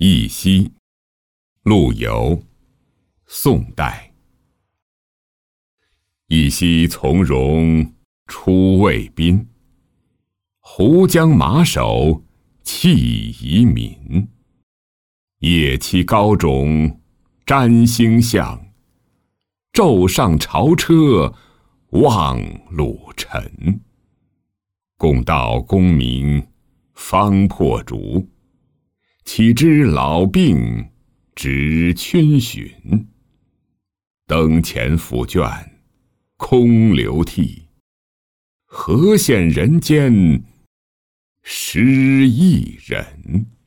忆昔，陆游，宋代。忆昔从容出渭滨，胡将马首弃夷民。夜栖高冢占星象，昼上朝车望鲁尘。共道功名方破竹，岂知老病值逡巡。灯前复卷空流涕，何羡人间失意人。